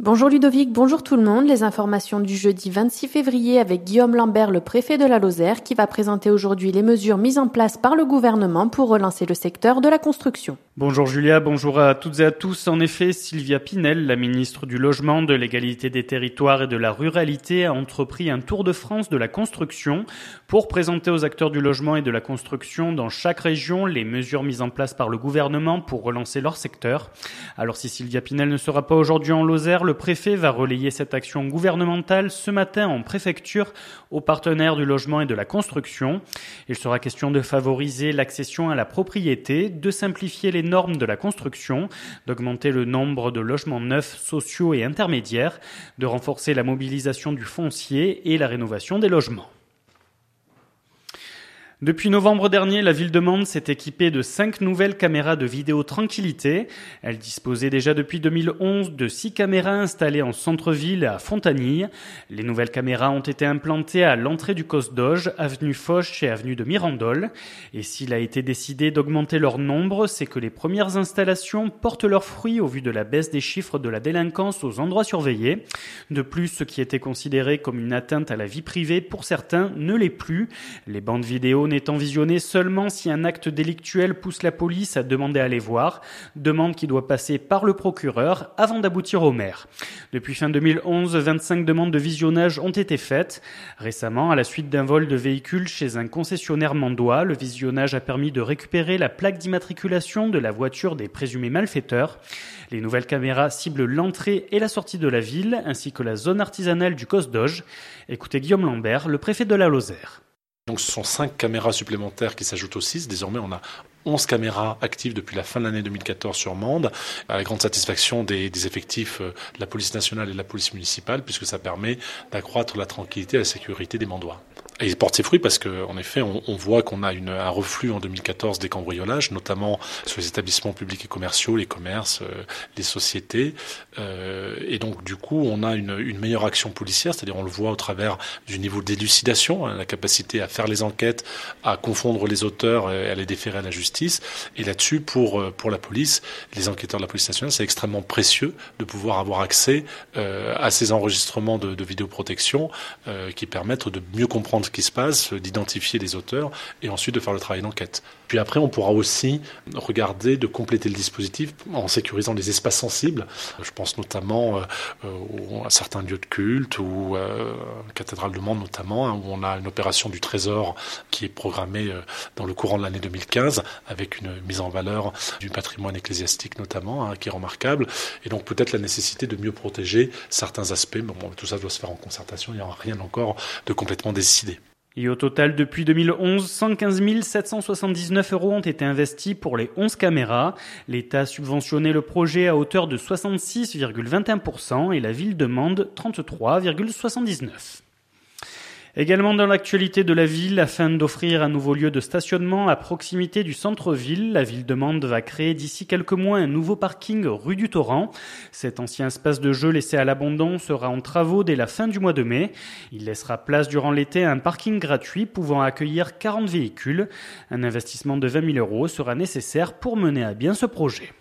Bonjour Ludovic, bonjour tout le monde. Les informations du jeudi 26 février avec Guillaume Lambert, le préfet de la Lozère, qui va présenter aujourd'hui les mesures mises en place par le gouvernement pour relancer le secteur de la construction. Bonjour Julia, bonjour à toutes et à tous. En effet, Sylvia Pinel, la ministre du Logement, de l'Égalité des Territoires et de la Ruralité, a entrepris un tour de France de la construction pour présenter aux acteurs du logement et de la construction dans chaque région les mesures mises en place par le gouvernement pour relancer leur secteur. Alors si Sylvia Pinel ne sera pas aujourd'hui en Lozère, le préfet va relayer cette action gouvernementale ce matin en préfecture aux partenaires du logement et de la construction. Il sera question de favoriser l'accession à la propriété, de simplifier les normes de la construction, d'augmenter le nombre de logements neufs, sociaux et intermédiaires, de renforcer la mobilisation du foncier et la rénovation des logements. Depuis novembre dernier, la ville de Mende s'est équipée de 5 nouvelles caméras de vidéo tranquillité. Elle disposait déjà depuis 2011 de 6 caméras installées en centre-ville et à Fontanilles. Les nouvelles caméras ont été implantées à l'entrée du Cosdoge, avenue Foch et avenue de Mirandol. Et s'il a été décidé d'augmenter leur nombre, c'est que les premières installations portent leurs fruits au vu de la baisse des chiffres de la délinquance aux endroits surveillés. De plus, ce qui était considéré comme une atteinte à la vie privée pour certains ne l'est plus. Les bandes vidéo n'étant visionnées seulement si un acte délictuel pousse la police à demander à les voir, demande qui doit passer par le procureur avant d'aboutir au maire. Depuis fin 2011, 25 demandes de visionnage ont été faites. Récemment, à la suite d'un vol de véhicule chez un concessionnaire mandois, le visionnage a permis de récupérer la plaque d'immatriculation de la voiture des présumés malfaiteurs. Les nouvelles caméras ciblent l'entrée et la sortie de la ville, ainsi que la zone artisanale du Cosdoge. Écoutez Guillaume Lambert, le préfet de la Lozère. Donc ce sont 5 caméras supplémentaires qui s'ajoutent aux 6. Désormais, on a 11 caméras actives depuis la fin de l'année 2014 sur Mende, à la grande satisfaction des effectifs de la police nationale et de la police municipale, puisque ça permet d'accroître la tranquillité et la sécurité des Mendois. Et il porte ses fruits parce qu'en effet, on voit qu'on a un reflux en 2014 des cambriolages, notamment sur les établissements publics et commerciaux, les commerces, les sociétés. Et donc, du coup, on a une meilleure action policière, c'est-à-dire on le voit au travers du niveau d'élucidation, la capacité à faire les enquêtes, à confondre les auteurs et à les déférer à la justice. Et là-dessus, pour la police, les enquêteurs de la police nationale, c'est extrêmement précieux de pouvoir avoir accès à ces enregistrements de vidéoprotection qui permettent de mieux comprendre ce qui se passe, d'identifier les auteurs et ensuite de faire le travail d'enquête. Puis après, on pourra aussi regarder de compléter le dispositif en sécurisant les espaces sensibles. Je pense notamment à certains lieux de culte ou la cathédrale de Mende notamment, où on a une opération du Trésor qui est programmée dans le courant de l'année 2015 avec une mise en valeur du patrimoine ecclésiastique notamment, qui est remarquable. Et donc peut-être la nécessité de mieux protéger certains aspects. Mais bon, tout ça doit se faire en concertation, il n'y aura rien encore de complètement décidé. Et au total, depuis 2011, 115 779 € ont été investis pour les 11 caméras. L'État a subventionné le projet à hauteur de 66,21% et la ville demande 33,79%. Également dans l'actualité de la ville, afin d'offrir un nouveau lieu de stationnement à proximité du centre-ville, la ville de Mende va créer d'ici quelques mois un nouveau parking rue du Torrent. Cet ancien espace de jeu laissé à l'abandon sera en travaux dès la fin du mois de mai. Il laissera place durant l'été à un parking gratuit pouvant accueillir 40 véhicules. Un investissement de 20 000 € sera nécessaire pour mener à bien ce projet.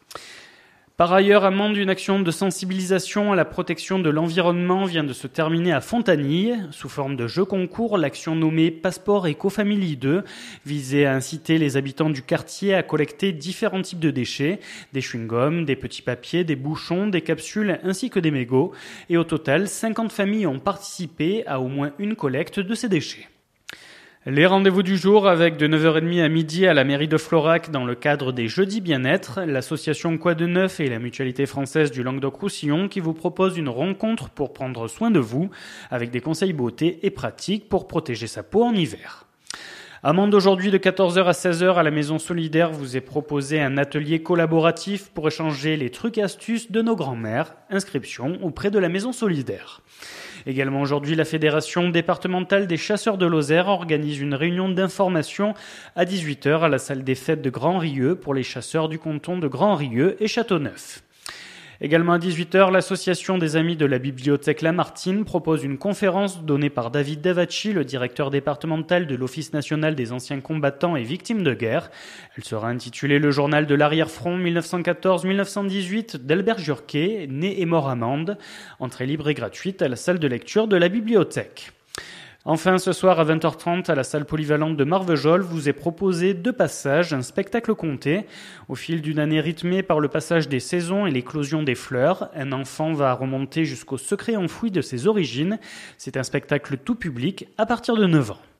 Par ailleurs, à Mende, une action de sensibilisation à la protection de l'environnement vient de se terminer à Fontanilles. Sous forme de jeu concours, l'action nommée Passeport Éco-Family 2 visait à inciter les habitants du quartier à collecter différents types de déchets, des chewing-gums, des petits papiers, des bouchons, des capsules ainsi que des mégots. Et au total, 50 familles ont participé à au moins une collecte de ces déchets. Les rendez-vous du jour avec de 9h30 à midi à la mairie de Florac dans le cadre des Jeudis Bien-être, l'association Quoi de Neuf et la Mutualité française du Languedoc-Roussillon qui vous propose une rencontre pour prendre soin de vous avec des conseils beauté et pratiques pour protéger sa peau en hiver. À Mende aujourd'hui de 14h à 16h à la Maison Solidaire vous est proposé un atelier collaboratif pour échanger les trucs et astuces de nos grands-mères. Inscription auprès de la Maison Solidaire. Également aujourd'hui, la Fédération départementale des chasseurs de Lozère organise une réunion d'information à 18h à la salle des fêtes de Grand-Rieux pour les chasseurs du canton de Grand-Rieux et Châteauneuf. Également à 18h, l'association des Amis de la Bibliothèque Lamartine propose une conférence donnée par David Davacci, le directeur départemental de l'Office national des anciens combattants et victimes de guerre. Elle sera intitulée « Le journal de l'arrière-front 1914-1918 d'Albert Jurquet, né et mort à Mende ». Entrée libre et gratuite à la salle de lecture de la bibliothèque. Enfin, ce soir à 20h30, à la salle polyvalente de Marvejols, vous est proposé 2 passages, un spectacle conté. Au fil d'une année rythmée par le passage des saisons et l'éclosion des fleurs, un enfant va remonter jusqu'au secret enfoui de ses origines. C'est un spectacle tout public à partir de 9 ans.